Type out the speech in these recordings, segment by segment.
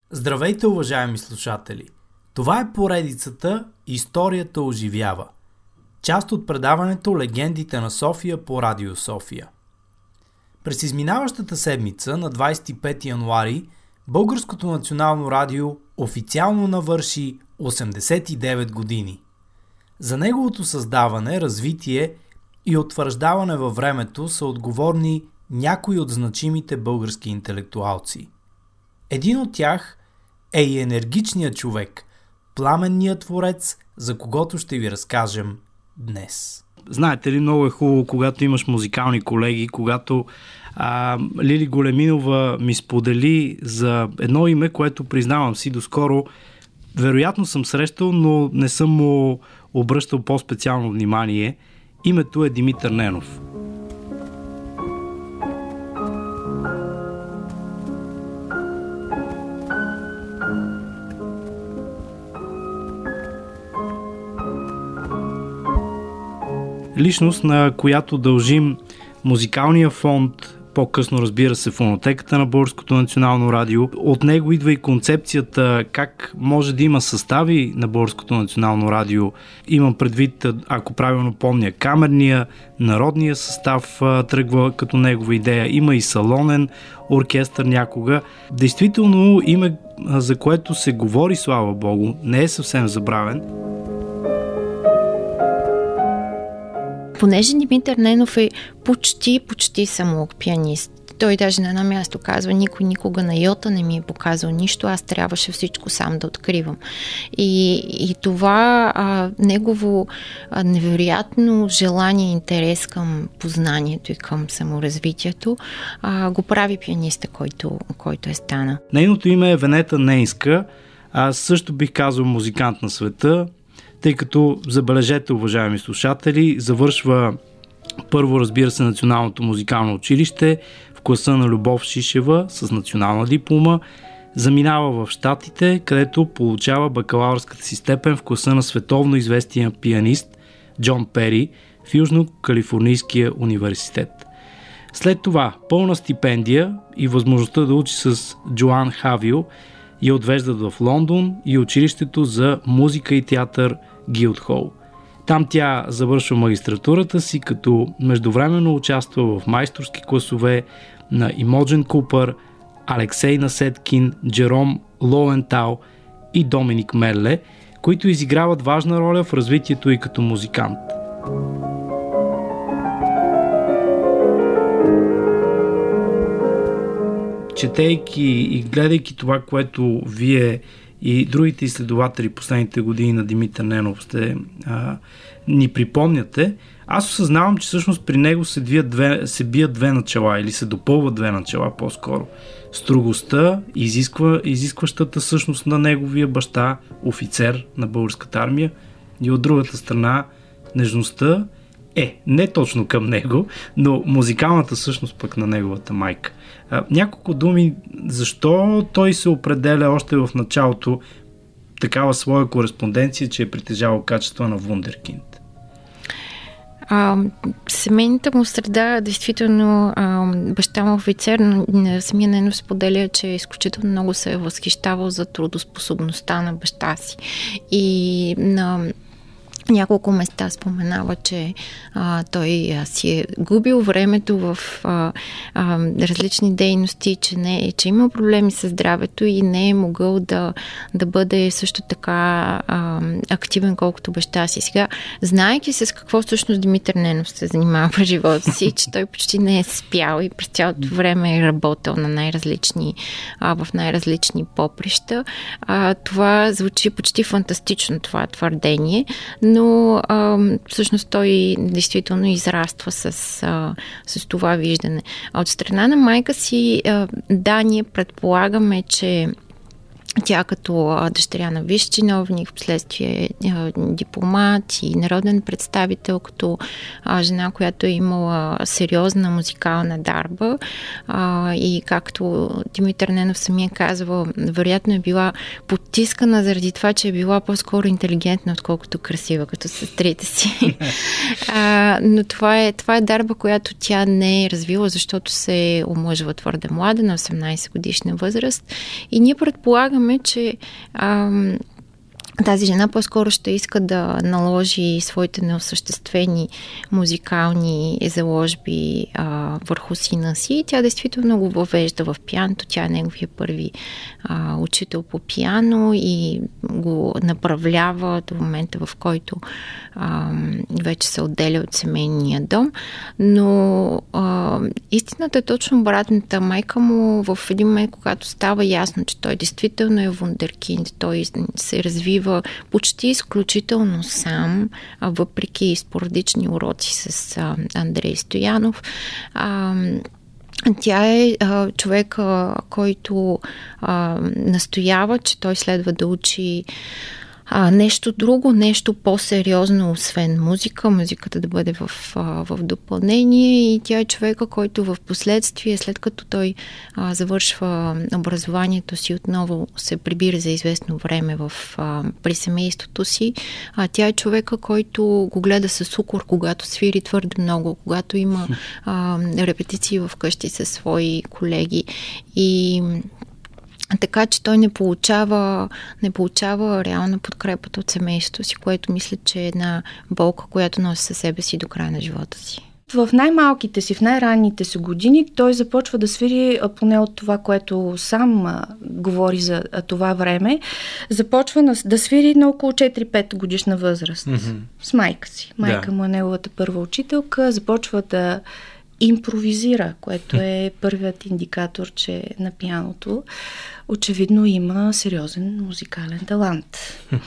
Здравейте, уважаеми слушатели! Това е поредицата "Историята оживява", част от предаването "Легендите на София" по Радио София. През изминаващата седмица, на 25 януари, Българското национално радио официално навърши 89 години. За неговото създаване, развитие и утвърждаване във времето са отговорни някои от значимите български интелектуалци. Един от тях е и енергичният човек, пламенният творец, за когото ще ви разкажем днес. Знаете ли, много е хубаво, когато имаш музикални колеги, когато Лили Големинова ми сподели за едно име, което, признавам си, доскоро вероятно съм срещал, но не съм му обръщал по-специално внимание. Името е Димитър Ненов. Личност, на която дължим музикалния фонд, по-късно, разбира се, фонотеката на Българското национално радио. От него идва и концепцията как може да има състави на Българското национално радио. Имам предвид, ако правилно помня, камерния, народния състав тръгва като негова идея. Има и салонен оркестър някога. Действително име, за което се говори, слава Богу, не е съвсем забравен. Понеже Димитър Ненов е почти самоук пианист. Той даже на едно място казва: никой никога на йота не ми е показал нищо, аз трябваше всичко сам да откривам. И това негово невероятно желание и интерес към познанието и към саморазвитието го прави пианиста, който е стана. Нейното име е Венета Нейнска. Аз също бих казал музикант на света, тъй като, забележете, уважаеми слушатели, завършва първо, разбира се, Националното музикално училище в класа на Любов Шишева с национална диплома, заминава в Щатите, където получава бакалавърската си степен в класа на световно известния пианист Джон Пери в Южно-Калифорнийския университет. След това пълна стипендия и възможността да учи с Джоан Хавил я отвеждат в Лондон и училището за музика и театър Гилдхол. Там тя завършва магистратурата си, като междувременно участва в майсторски класове на Имоджен Купър, Алексей Насеткин, Джером Лоентал и Доминик Мерле, които изиграват важна роля в развитието и като музикант. Четейки и гледайки това, което вие и другите изследователи последните години на Димитър Ненов ни припомняте, аз осъзнавам, че всъщност при него се бият две начала или се допълват две начала по-скоро. Строгостта, изискващата същност на неговия баща, офицер на българската армия, и от другата страна нежността, не точно към него, но музикалната същност пък на неговата майка. Няколко думи, защо той се определя още в началото такава своя кореспонденция, че е притежавал качества на вундеркинд? Семейната му среда, действително, баща му офицер, но самия Ненов споделя, че изключително много се е възхищавал за трудоспособността на баща си. И на няколко места споменава, че той си е губил времето в различни дейности, че има проблеми с здравето и не е могъл да бъде също така активен колкото баща си. Сега, знаейки с какво всъщност Димитър Ненов се занимава в живота си, че той почти не е спял и през цялото време е работил на в най-различни поприща, това звучи почти фантастично, това твърдение, но всъщност той действително израства с това виждане. А от страна на майка си, да, ние предполагаме, че Тя като дъщеря на висш чиновник, впоследствие дипломат и народен представител, като жена, която е имала сериозна музикална дарба, и както Димитър Ненов самия казва, вероятно е била потискана заради това, че е била по-скоро интелигентна, отколкото красива, като сестрите си. Но това е дарба, която тя не е развила, защото се омъжва твърде млада, на 18 годишна възраст. И ние предполагаме, че тази жена по-скоро ще иска да наложи своите неосъществени музикални заложби върху сина си. Тя действително го въвежда в пианото. Тя е неговия първи учител по пиано и го направлява до момента, в който вече се отделя от семейния дом. Но истината е точно обратната. Майка му в един момент, когато става ясно, че той действително е вундеркинд, той се развива почти изключително сам, въпреки спорадични уроци с Андрей Стоянов. Тя е човек, който настоява, че той следва да учи нещо друго, нещо по-сериозно, освен музика. Музиката да бъде в допълнение, и тя е човека, който в последствие, след като той завършва образованието си, отново се прибира за известно време при семейството си. Тя е човека, който го гледа с укор, когато свири твърде много, когато има репетиции в къщи със свои колеги, и така че той не получава реална подкрепата от семейството си, което мисля, че е една болка, която носи със себе си до края на живота си. В най-малките си, в най-ранните си години той започва да свири, поне от това, което сам говори за това време, започва да свири на около 4-5 годишна възраст с майка си. Майка му е неговата първа учителка, започва да импровизира, което е първият индикатор, че на пианото очевидно има сериозен музикален талант.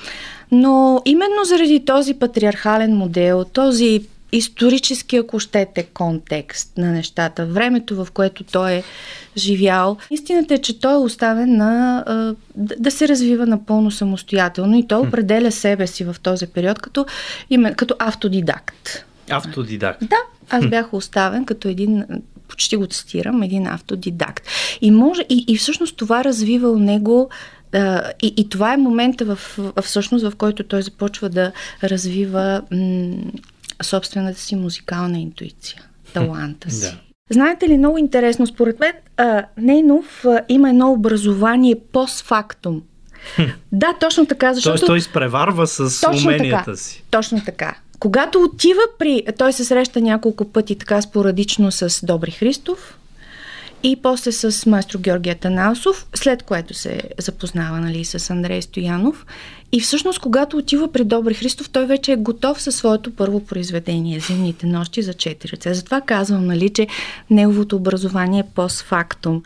Но именно заради този патриархален модел, този исторически, ако щете, контекст на нещата, времето, в което той е живял, истината е, че той е оставен да се развива напълно самостоятелно, и той определя себе си в този период като автодидакт. Автодидакт. Да, аз бях оставен като един, почти го цитирам, един автодидакт. И всъщност това развива у него, и това е момента всъщност, в който той започва да развива собствената си музикална интуиция, таланта си. Да. Знаете ли, много интересно, според мен, Ненов има едно образование постфактум. Да, точно така, защото... Той изпреварва с уменията си. Точно така. Когато отива той се среща няколко пъти така спорадично с Добри Христов и после с маестро Георги Атанасов, след което се запознава, с Андрей Стоянов. И всъщност, когато отива при Добри Христов, той вече е готов със своето първо произведение "Зимните нощи за 4 ръце". Затова казвам, че неговото образование е постфактум.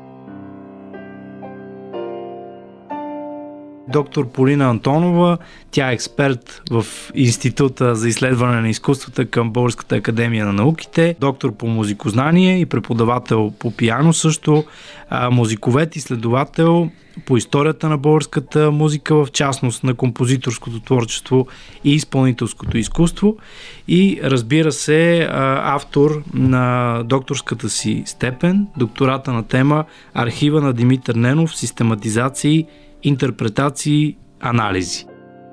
Доктор Полина Антонова, тя е експерт в Института за изследване на изкуствата към Българската академия на науките, доктор по музикознание и преподавател по пиано също, музиковед, изследовател по историята на българската музика, в частност на композиторското творчество и изпълнителското изкуство, и разбира се автор на докторската си степен, доктората на тема "Архива на Димитър Ненов, систематизации, интерпретации, анализи".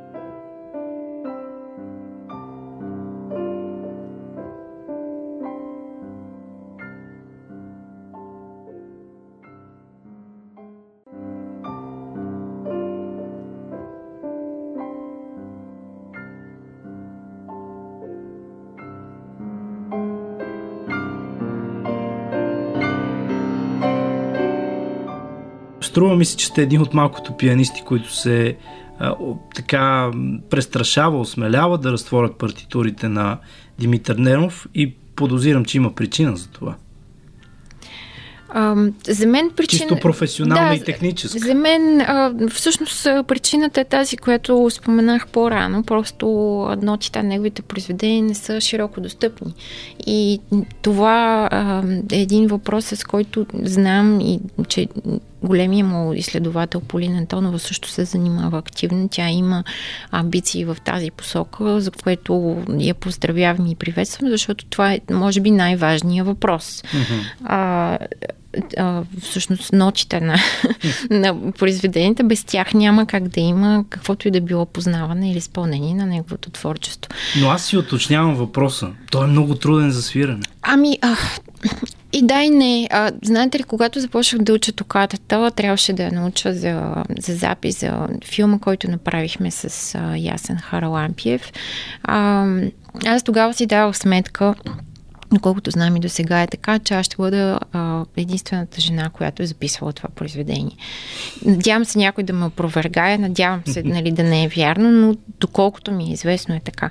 Струва ми се, че сте един от малкото пианисти, които се така престрашава, осмелява да разтворят партитурите на Димитър Ненов, и подозирам, че има причина за това. За мен причина... Чисто професионална и техническа. За мен всъщност причината е тази, която споменах по-рано. Просто нотите на неговите произведения не са широко достъпни. И това е един въпрос, с който знам, и че големия му изследовател Полина Антонова също се занимава активно. Тя има амбиции в тази посока, за което я поздравявам и приветствам, защото това е, може би, най-важният въпрос. Всъщност нотите на произведенията, без тях няма как да има каквото и да било познаване или изпълнение на неговото творчество. Но аз си уточнявам въпроса. Той е много труден за свиране. И да и не. Знаете ли, когато започнах да уча токатата, трябваше да я науча за запис за филма, който направихме с Ясен Харалампиев. Аз тогава си давах сметка, доколкото знам и до сега е така, че аз ще бъда единствената жена, която е записвала това произведение. Надявам се някой да ме опровергае, надявам се да не е вярно, но доколкото ми е известно е така.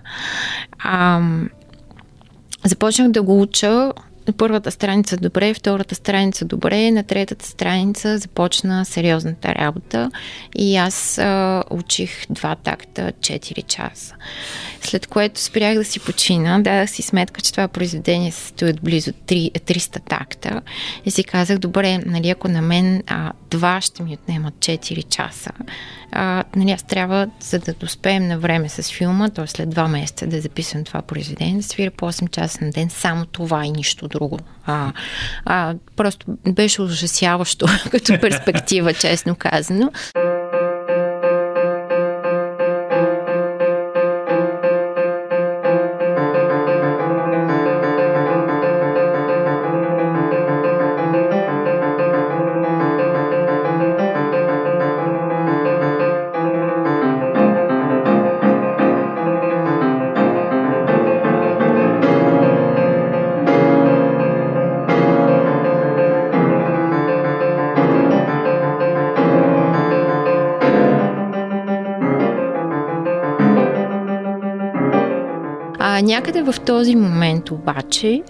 Започнах да го уча. На първата страница добре, втората страница добре, на третата страница започна сериозната работа и аз учих 2 такта 4 часа. След което спрях да си почина, дадах си сметка, че това произведение се стои от близо 300 такта и си казах, добре, нали, ако на мен 2 ще ми отнемат 4 часа, нали, аз трябва, за да успеем на време с филма, т.е. след 2 месеца да записвам това произведение, да свиря по 8 часа на ден, само това и нищо друго. Просто беше ужасяващо като перспектива, честно казано. Някъде в този момент обаче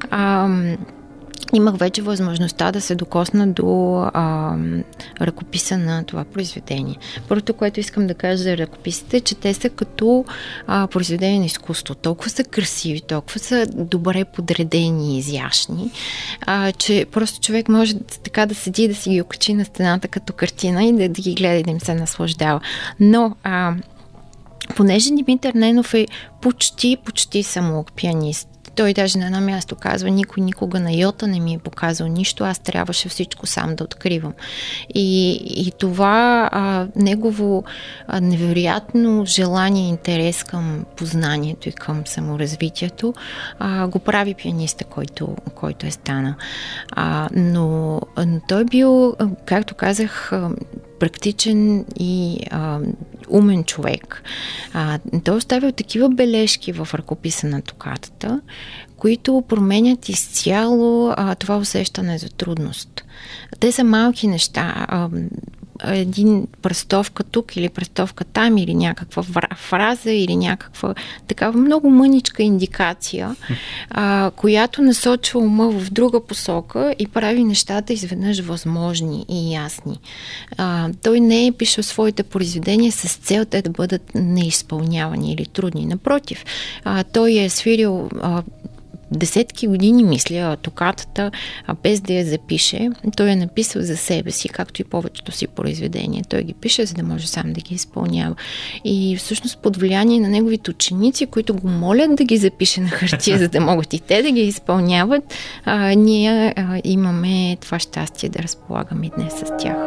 имах вече възможността да се докосна до ръкописа на това произведение. Първото, което искам да кажа за ръкописите, е, че те са като произведение на изкуство. Толкова са красиви, толкова са добре подредени и изящни, че просто човек може така да седи и да си ги окачи на стената като картина и да ги гледа и да им се наслаждава. Но понеже Димитър Ненов е почти самоук пианист. Той даже на едно място казва, никой никога на йота не ми е показал нищо, аз трябваше всичко сам да откривам. И това негово невероятно желание и интерес към познанието и към саморазвитието го прави пианиста, който е станал. Но той бил, както казах, практичен и умен човек. Той оставил такива бележки в ръкописа на токатата, които променят изцяло това усещане за трудност. Те са малки неща. Един пръстовка тук или пръстовка там или някаква фраза или някаква такава много мъничка индикация, която насочва ума в друга посока и прави нещата изведнъж възможни и ясни. Той не е пишел своите произведения с цел те да бъдат неизпълнявани или трудни. Напротив, той е свирил десетки години, мисля, токатата, без да я запише. Той е написал за себе си, както и повечето си произведения. Той ги пише, за да може сам да ги изпълнява. И всъщност под влияние на неговите ученици, които го молят да ги запише на хартия, за да могат и те да ги изпълняват, ние имаме това щастие да разполагаме и днес с тях.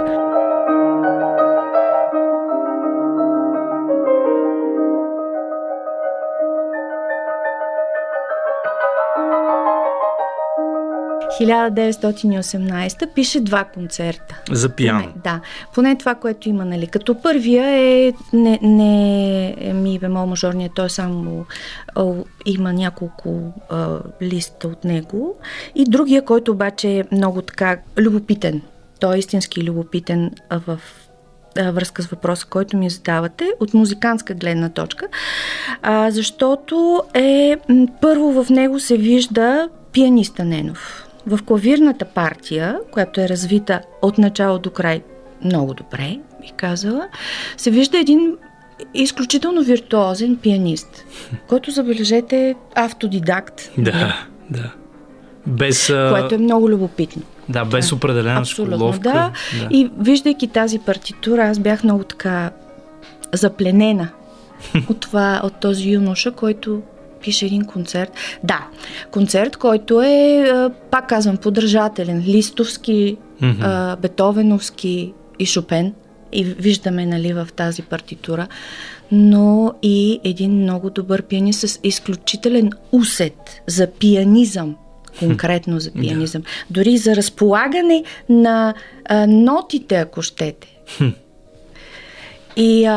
В 1918 пише 2 концерта. За пиано. Поне това, което има, нали. Като първия е не ми бемол мажорния, той само има няколко листа от него. И другия, който обаче е много така любопитен. Той е истински любопитен в връзка с въпроса, който ми задавате, от музикантска гледна точка, защото първо в него се вижда пианиста Ненов. В клавирната партия, която е развита от начало до край много добре, би казала, се вижда един изключително виртуозен пианист, който, забележете, автодидакт. Да. Което е много любопитно. Да, без определена школовка. Да. И виждайки тази партитура, аз бях много така запленена от този юноша, който пише един концерт. Да, концерт, който е, пак казвам, подражателен. Листовски, Бетовеновски и Шопен. И виждаме, нали, в тази партитура. Но и един много добър пианист с изключителен усет за пианизъм. Конкретно за пианизъм. Дори за разполагане на нотите, ако щете. И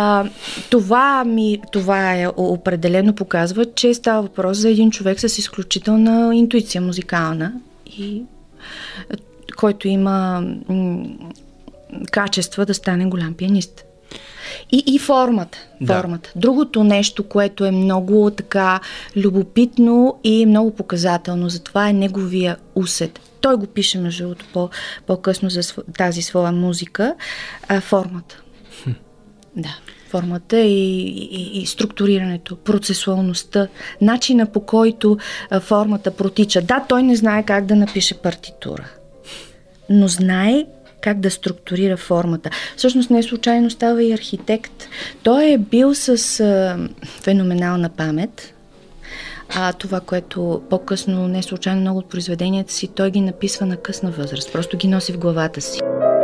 това е определено показва, че става въпрос за един човек с изключителна интуиция музикална и който има качества да стане голям пианист. И формата. Другото нещо, което е много така любопитно и много показателно, за това е неговия усет. Той го пише, между другото, по-късно за тази своя музика. Формата. Да, формата и структурирането, процесуалността, начина, по който формата протича. Да, той не знае как да напише партитура, но знае как да структурира формата. Всъщност не случайно става и архитект. Той е бил с феноменална памет. Това, което по-късно, не случайно много от произведенията си, той ги написва на късна възраст. Просто ги носи в главата си.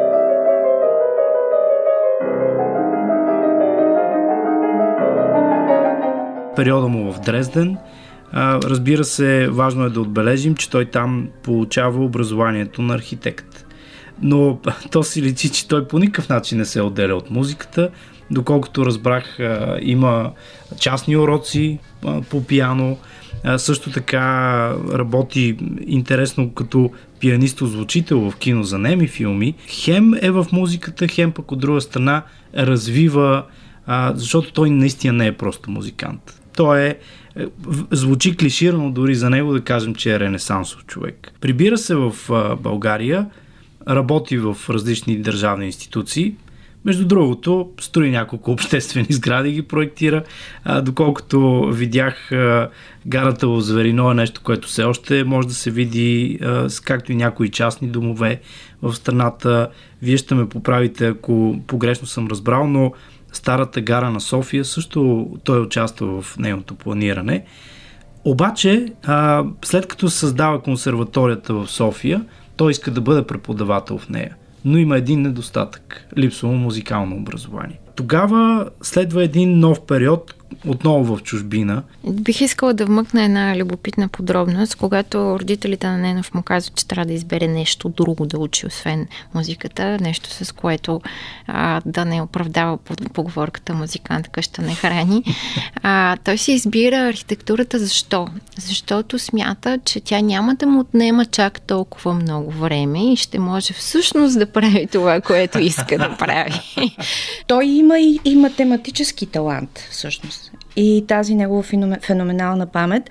Периода му в Дрезден. Разбира се, важно е да отбележим, че той там получава образованието на архитект. Но то си личи, че той по никакъв начин не се отделя от музиката. Доколкото разбрах, има частни уроци по пиано. Също така работи интересно като пианист-озвучител в кино за неми филми. Хем е в музиката, хем пък от друга страна развива, защото той наистина не е просто музикант. Той звучи клиширано дори за него да кажем, че е ренесансов човек. Прибира се в България, работи в различни държавни институции. Между другото, строи няколко обществени сгради, ги проектира. Доколкото видях, гарата в Зверино е нещо, което все още може да се види, както и някои частни домове в страната. Вие ще ме поправите, ако погрешно съм разбрал, но старата гара на София също той участва в нейното планиране. Обаче, след като създава консерваторията в София, той иска да бъде преподавател в нея. Но има един недостатък. Липсва му музикално образование. Тогава следва един нов период, отново в чужбина. Бих искала да вмъкна една любопитна подробност, когато родителите на Ненов му казват, че трябва да избере нещо друго да учи, освен музиката, нещо с което да не оправдава поговорката музикант къща не храни. Той си избира архитектурата. Защо? Защото смята, че тя няма да му отнема чак толкова много време и ще може всъщност да прави това, което иска да прави. Той има и математически талант, всъщност. И тази негова феноменална памет.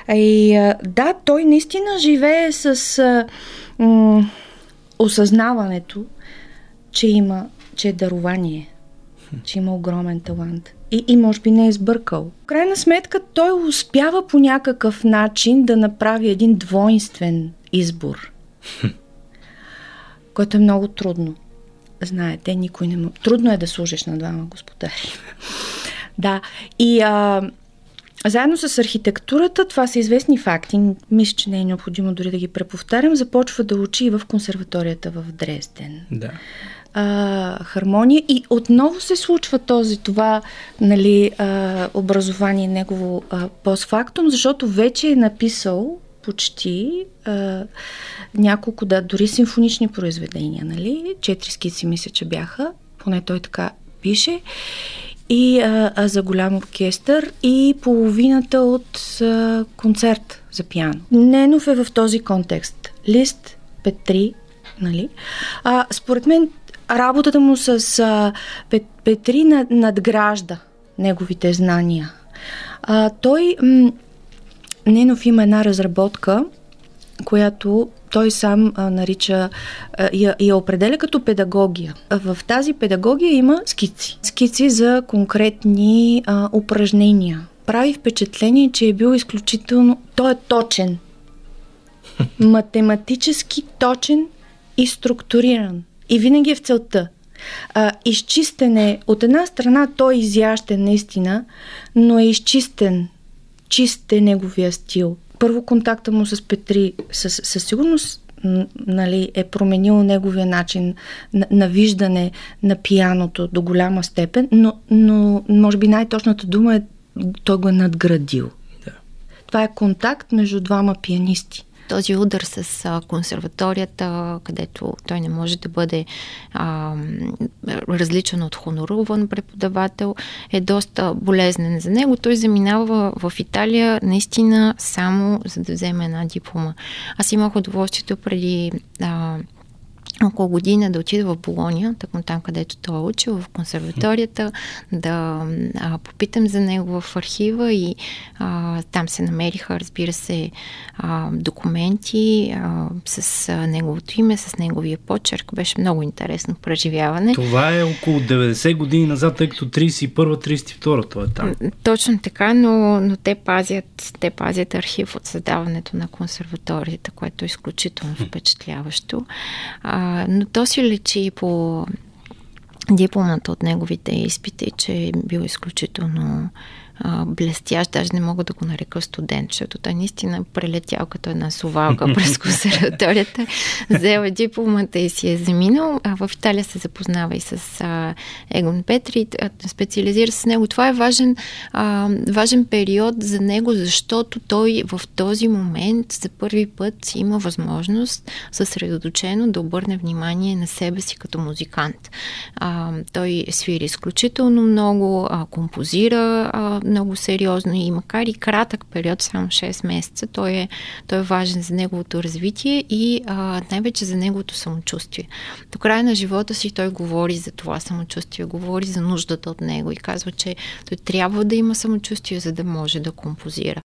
Да, той наистина живее с осъзнаването, че е дарование, че има огромен талант. И може би не е сбъркал. В крайна сметка той успява по някакъв начин да направи един двойнствен избор, който е много трудно. Знаете, никой не трудно е да служиш на двама господари. Да, и заедно с архитектурата, това са известни факти, мисля, че не е необходимо дори да ги преповтарям, започва да учи и в консерваторията в Дрезден. Да. Хармония и отново се случва това образование негово постфактум, защото вече е написал почти няколко, дори симфонични произведения, 4 скици мисля, че бяха, поне той така пише, и за голям оркестър и половината от концерт за пиано. Ненов е в този контекст. Лист, Петри, според мен работата му с Петри надгражда неговите знания. Ненов има една разработка, която той сам нарича и я определя като педагогия. В тази педагогия има скици. Скици за конкретни упражнения. Прави впечатление, че е бил изключително... Той е точен. Математически точен и структуриран. И винаги е в целта. Изчистене. От една страна той е изящен наистина, но е изчистен. Чист е неговия стил. Първо контакта му с Петри със сигурност е променил неговия начин на виждане на пианото до голяма степен, но може би най-точната дума е той го е надградил. Да. Това е контакт между двама пианисти. Този удар с консерваторията, където той не може да бъде различен от хоноруван преподавател, е доста болезнен за него. Той заминава в Италия наистина само за да вземе една диплома. Аз имах удоволствието преди около година да отида в Болония, тъкмо там, където той е учил, в консерваторията, да попитам за него в архива и там се намериха, разбира се, документи с неговото име, с неговия почерк. Беше много интересно преживяване. Това е около 90 години назад, тъй като 31-32 той е там. Точно така, но те пазят архив от създаването на консерваторията, което е изключително впечатляващо. Но то си лечи по дипломата от неговите изпити, че е бил изключително блестящ, даже не мога да го нарека студент, защото той наистина прелетял като една совалка през консерваторията, взел дипломата и си е заминал. В Италия се запознава и с Егон Петри, специализира се с него. Това е важен период за него, защото той в този момент за първи път има възможност съсредоточено да обърне внимание на себе си като музикант. Той свири изключително много, композира много сериозно и макар и кратък период, само 6 месеца, той е важен за неговото развитие и най-вече за неговото самочувствие. До края на живота си той говори за това самочувствие, говори за нуждата от него и казва, че той трябва да има самочувствие, за да може да композира.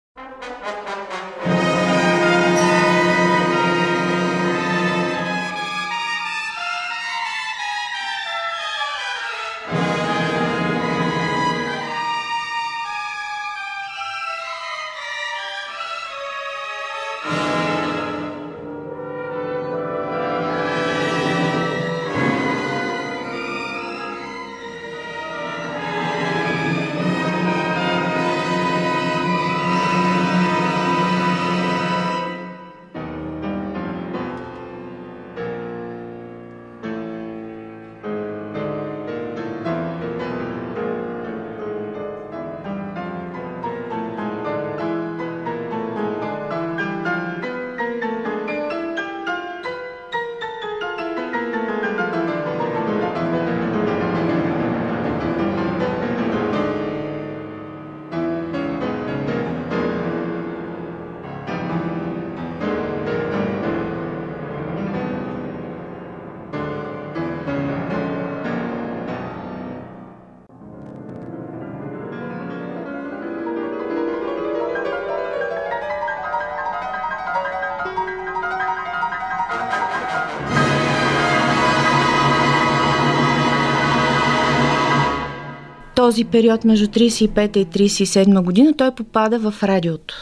Този период между 35-та и 37 година той попада в радиото.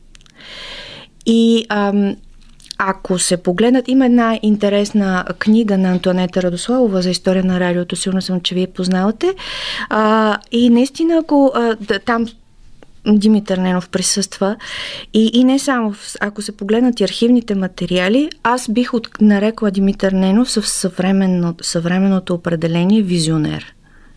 И ако се погледнат, има една интересна книга на Антоанета Радославова за история на радиото, сигурно съм, че вие познавате. И наистина, там Димитър Ненов присъства и не само, ако се погледнат и архивните материали, аз бих нарекла Димитър Ненов в съвременното определение визионер.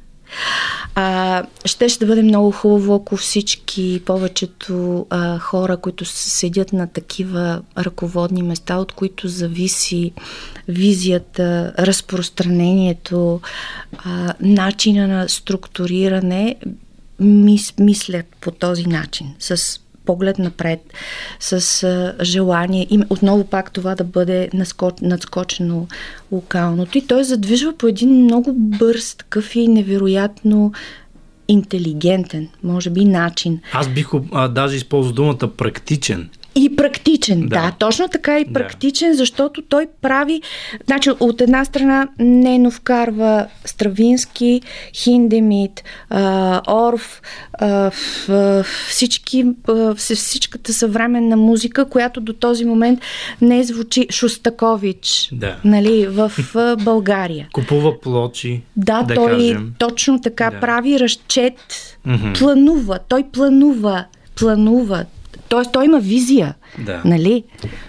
Ще да бъде много хубаво, ако всички, повечето хора, които седят на такива ръководни места, от които зависи визията, разпространението, начина на структуриране, мислят по този начин, с поглед напред, с желание и отново пак това да бъде надскочено локалното. И той задвижва по един много бърз, такъв и невероятно интелигентен, може би, начин. Аз бих даже използвал думата практичен. И практичен, да, точно така и практичен, защото той прави, значи от една страна Нено вкарва Стравински, Хиндемит, Орф, всичката съвременна музика, която до този момент не звучи, Шостакович, нали, в България. Купува плочи, да той кажем. Точно така прави разчет, планува, той планува. Тоест, той има визия, нали?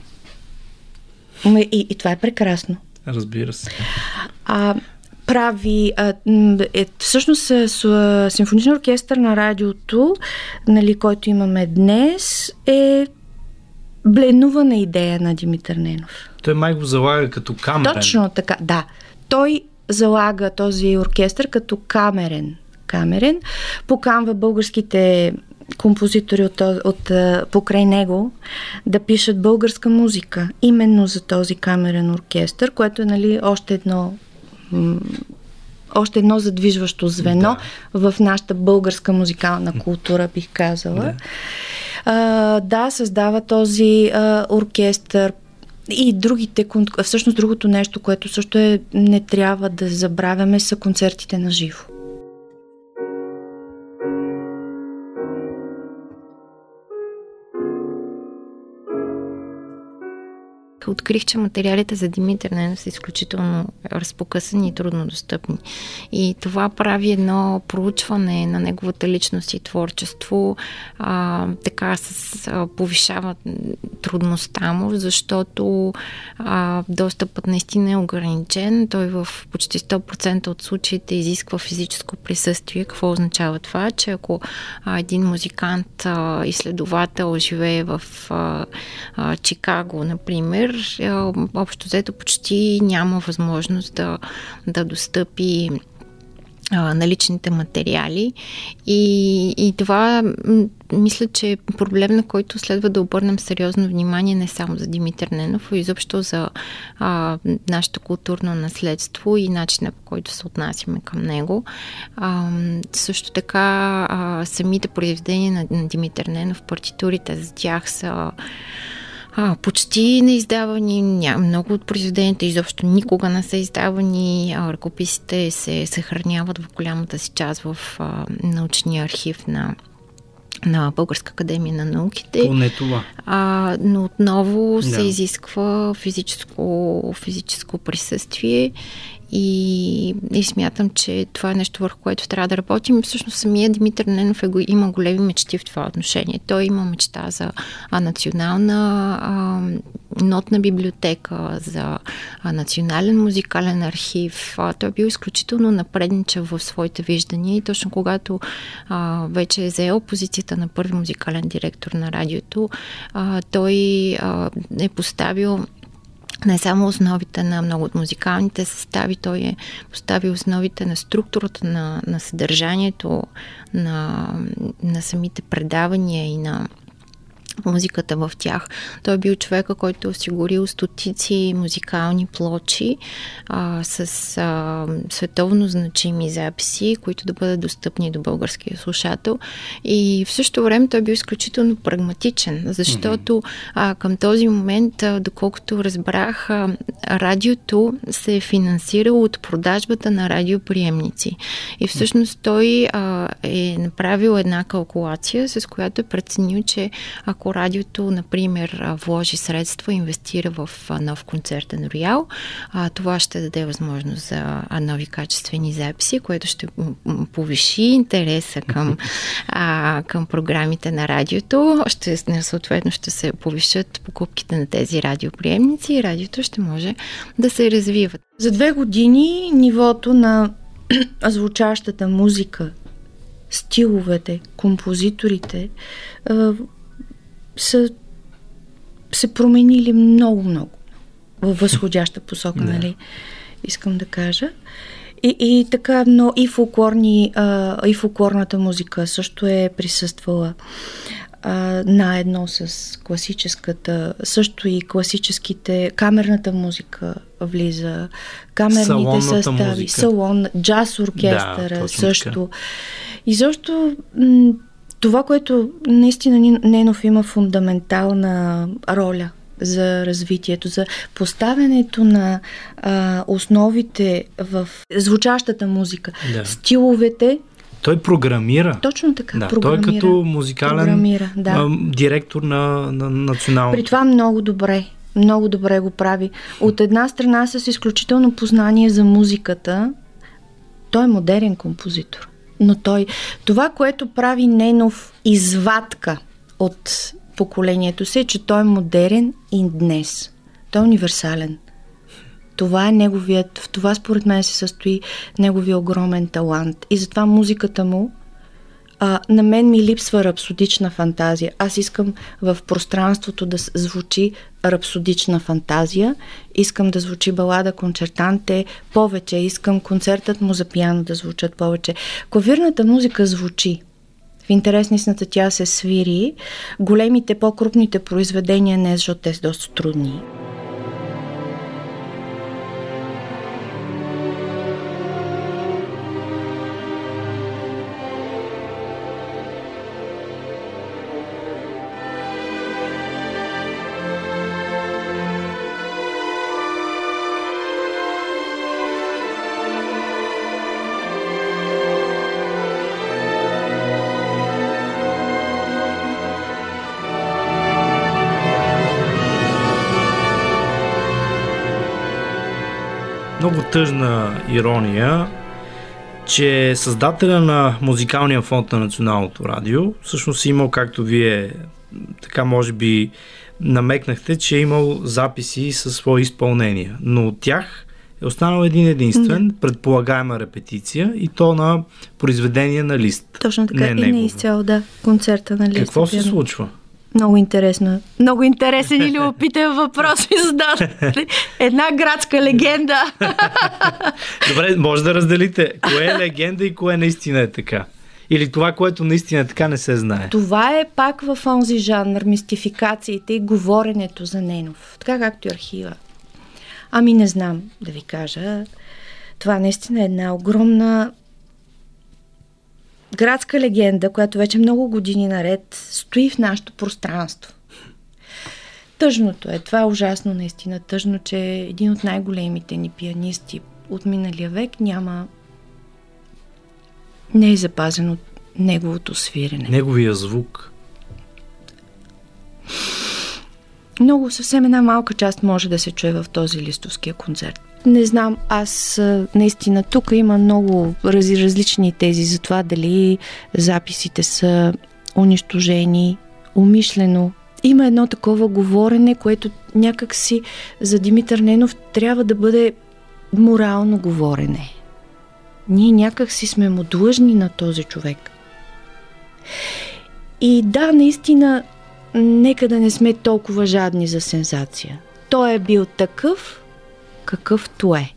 И това е прекрасно. Разбира се. Прави... всъщност, симфоничен оркестър на радиото, нали, който имаме днес, е бленувана идея на Димитър Ненов. Той май го залага като камерен. Точно така, да. Той залага този оркестър като камерен, поканва българските композитори от покрай него да пишат българска музика именно за този камерен оркестър, което е, нали, още едно задвижващо звено в нашата българска музикална култура, бих казала. Създава този оркестър и другите, всъщност другото нещо, което също не трябва да забравяме, са концертите на живо. Открих, че материалите за Димитър Ненов са изключително разпокъсани и труднодостъпни. И това прави едно проучване на неговата личност и творчество, така повишава трудността му, защото достъпът наистина е ограничен. Той в почти 100% от случаите изисква физическо присъствие. Какво означава това? Че ако един музикант, изследовател живее в Чикаго, например, общо взето почти няма възможност да достъпи наличните материали и това мисля, че е проблем, на който следва да обърнем сериозно внимание не само за Димитър Ненов, а изобщо за нашето културно наследство и начина, по който се отнасяме към него. Също така самите произведения на Димитър Ненов, партитурите за тях са почти неиздавани, много от произведенията изобщо никога не са издавани, ръкописите се съхраняват в голямата си част в научния архив на Българска академия на науките. Поне това. Но отново се изисква физическо присъствие и смятам, че това е нещо, върху което трябва да работим. Всъщност самия Димитър Ненов има големи мечти в това отношение. Той има мечта за национална нотна библиотека, за национален музикален архив. Той е бил изключително напредничав в своите виждания и точно когато вече е заел позицията на първи музикален директор на радиото, той е поставил не само основите на много от музикалните състави, той е поставил основите на структурата, на съдържанието, на самите предавания и на музиката в тях. Той е бил човека, който е осигурил стотици музикални плочи с световно значими записи, които да бъдат достъпни до българския слушател. И в същото време той е бил изключително прагматичен, защото към този момент, доколкото разбрах, радиото се е финансирало от продажбата на радиоприемници. И всъщност той е направил една калкулация, с която е преценил, че ако радиото, например, вложи средства, инвестира в нов концертен роял, това ще даде възможност за нови качествени записи, което ще повиши интереса към програмите на радиото. Съответно ще се повишат покупките на тези радиоприемници и радиото ще може да се развива. За 2 години нивото на звучащата музика, стиловете, композиторите са се променили много във възходяща посока, нали? Искам да кажа. И така, но и фолклорната музика също е присъствала наедно с класическата, също и класическите, камерната музика влиза, камерните състави, салон, джаз оркестъра също. И защо това, което наистина Ненов има фундаментална роля за развитието, за поставянето на основите в звучащата музика, стиловете. Той програмира. Точно така, да, програмира. Той е като музикален директор на националното. При това много добре го прави. От една страна с изключително познание за музиката, той е модерен композитор. Но това, което прави Ненов извадка от поколението си, е, че той е модерен и днес. Той е универсален. В това според мен се състои неговия огромен талант. И затова музиката му, на мен ми липсва рапсодична фантазия. Аз искам в пространството да звучи рапсодична фантазия. Искам да звучи балада концертанте повече. Искам концертът му за пиано да звучат повече. Клавирната музика звучи. В интерес на истината тя се свири. Големите, по-крупните произведения не, защото те са доста трудни. Много тъжна ирония, че създателя на музикалния фонд на Националното радио всъщност е имал, както вие така може би намекнахте, че е имал записи със свои изпълнения, но от тях е останал единствен, предполагаема репетиция и то на произведение на Лист. Точно така, и не изцяло, концерта на Лист. Какво се случва? Много интересно. Много интересен и любопитен въпрос ми зададете. Една градска легенда. Добре, може да разделите кое е легенда и кое наистина е така. Или това, което наистина така не се знае. Това е пак в онзи жанр, мистификациите и говоренето за Ненов. Така както и архива. Ами не знам да ви кажа. Това наистина е една огромна градска легенда, която вече много години наред стои в нашето пространство. Тъжното е. Това е ужасно наистина. Тъжно, че един от най-големите ни пианисти от миналия век не е запазен от неговото свирене. Неговия звук. Много, съвсем една малка част може да се чуе в този листовския концерт. Не знам, аз наистина тук има много различни тези за това дали записите са унищожени, умишлено. Има едно такова говорене, което някак си за Димитър Ненов трябва да бъде морално говорене. Ние някак си сме му длъжни на този човек. И да, наистина, нека да не сме толкова жадни за сензация. Той е бил такъв, какъвто е.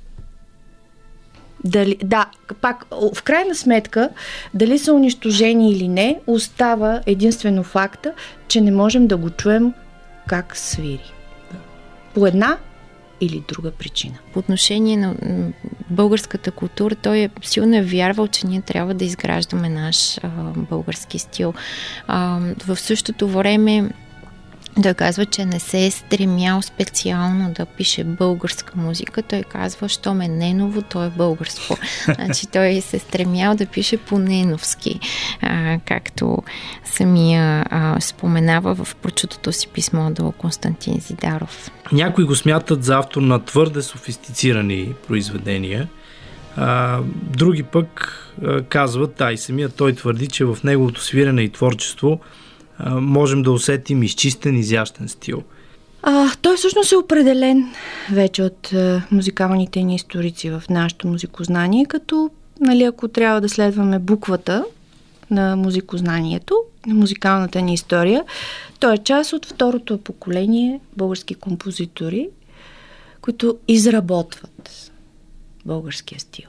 Пак, в крайна сметка, дали са унищожени или не, остава единствено факта, че не можем да го чуем как свири. По една или друга причина. По отношение на българската култура, той е силно вярвал, че ние трябва да изграждаме наш български стил. В същото време той казва, че не се е стремял специално да пише българска музика. Той казва, що ме Неново, то е българско. Значи той се стремял да пише по-неновски, както самия споменава в прочутото си писмо до Константин Зидаров. Някои го смятат за автор на твърде софистицирани произведения. Други пък казват, и самият той твърди, че в неговото свирене и творчество можем да усетим изчистен, изящен стил. Той всъщност е определен вече от музикалните ни историци в нашето музикознание, като, ако трябва да следваме буквата на музикознанието, на музикалната ни история, той е част от второто поколение български композитори, които изработват българския стил.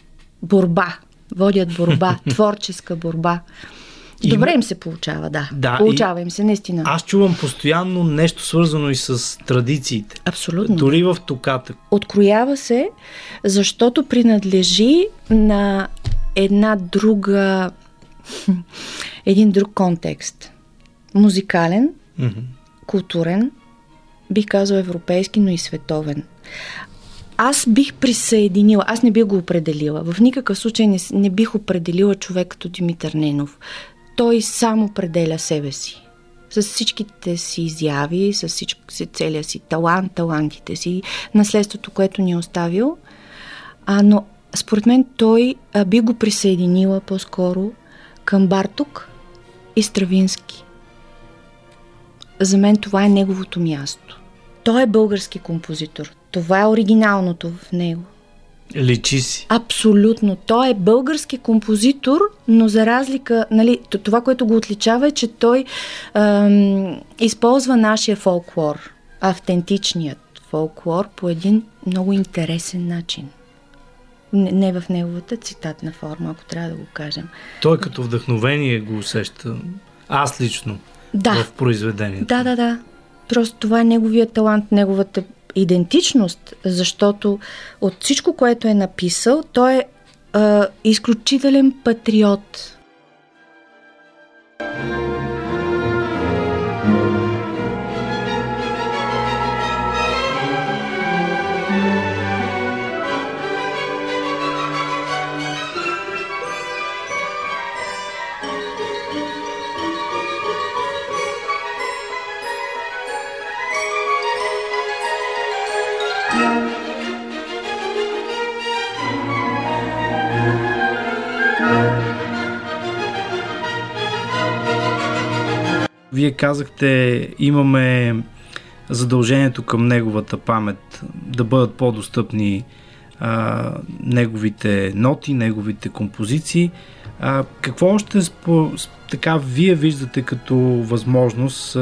Водят борба, творческа борба. Добре им се получава, да. Получава им се, наистина. Аз чувам постоянно нещо свързано и с традициите. Абсолютно. Дори в токата. Откроява се, защото принадлежи на една друга един друг контекст. Музикален, културен, бих казал европейски, но и световен. Аз бих присъединила, аз не бих го определила. В никакъв случай не бих определила човек като Димитър Ненов. Той сам определя себе си. С всичките си изяви, с целия си талант, талантите си, наследството, което ни е оставил. Но според мен той би го присъединила по-скоро към Барток и Стравински. За мен това е неговото място. Той е български композитор. Това е оригиналното в него. Личи си. Абсолютно. Той е български композитор, но за разлика, нали, това, което го отличава е, че той използва нашия фолклор, автентичният фолклор по един много интересен начин. Не в неговата цитатна форма, ако трябва да го кажем. Той като вдъхновение го усеща. Аз лично. В произведението. Да. Просто това е неговия талант, неговата идентичност, защото от всичко, което е написал, той е изключителен патриот. Вие казахте, имаме задължението към неговата памет да бъдат по-достъпни неговите ноти, неговите композиции. Какво още така вие виждате като възможност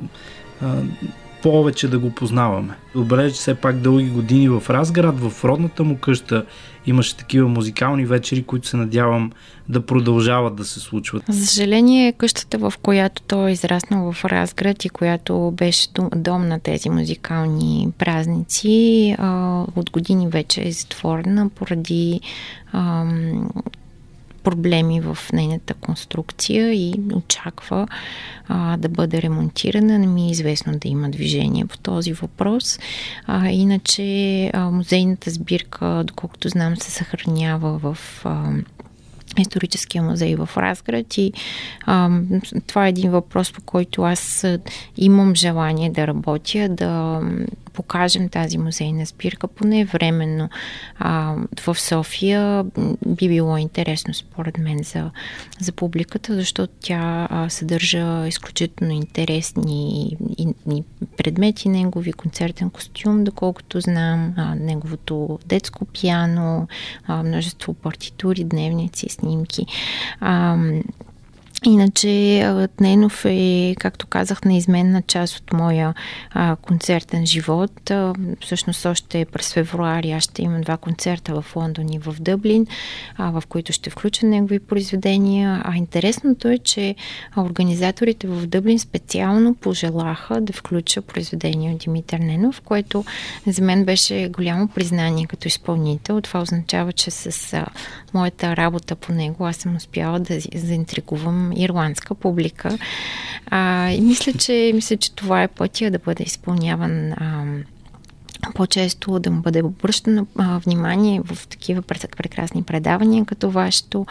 повече да го познаваме? Отбележи, че все пак дълги години в Разград, в родната му къща имаше такива музикални вечери, които се надявам да продължават да се случват. За съжаление, къщата, в която той е израснал в Разград и която беше дом на тези музикални празници, от години вече е затворена поради проблеми в нейната конструкция и очаква да бъде ремонтирана. Не ми е известно да има движение по този въпрос. Иначе музейната сбирка, доколкото знам, се съхранява в историческия музей в Разград и това е един въпрос, по който аз имам желание да работя, да покажем тази музейна сбирка, поне временно в София. Би било интересно според мен за публиката, защото тя съдържа изключително интересни предмети, негови концертен костюм, доколкото знам, неговото детско пиано, множество партитури, дневници, снимки. Иначе Ненов е, както казах, неизменна част от моя концертен живот. Всъщност още през февруари аз ще имам 2 концерта в Лондон и в Дъблин, в които ще включа негови произведения. Интересното е, че организаторите в Дъблин специално пожелаха да включа произведения от Димитър Ненов, което за мен беше голямо признание като изпълнител. Това означава, че с моята работа по него аз съм успяла да заинтригувам ирландска публика. И мисля, че това е пътя да бъде изпълняван по-често, да му бъде обръщано внимание в такива прекрасни предавания като вашето.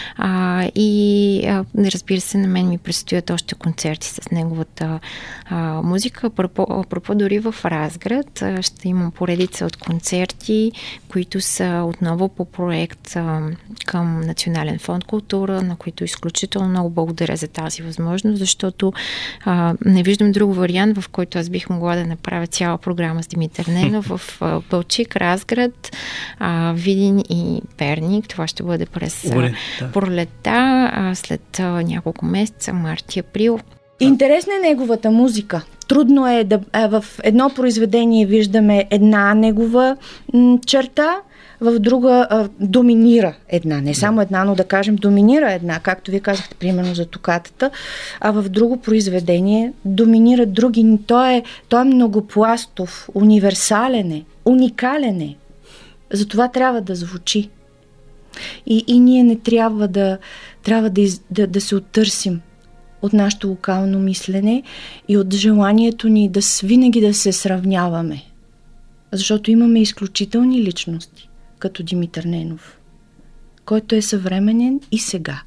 Разбира се, на мен ми предстоят още концерти с неговата музика. Апропо дори в Разград ще имам поредица от концерти, които са отново по проект към Национален фонд култура, на които изключително много благодаря за тази възможност, защото не виждам друг вариант, в който аз бих могла да направя цяла програма с Димитър Ненов в Балчик, Разград, Видин и Перник. Това ще бъде през пролетта, след няколко месеца, март и април. Интересна е неговата музика. Трудно е да в едно произведение виждаме една негова черта, в друга доминира една. Не само една, но да кажем доминира една, както вие казахте, примерно за токатата, а в друго произведение доминира други. Той е многопластов, универсален е, уникален е. Затова трябва да звучи. И ние не трябва да се оттърсим от нашето локално мислене и от желанието ни винаги да се сравняваме. Защото имаме изключителни личности, като Димитър Ненов, който е съвременен и сега.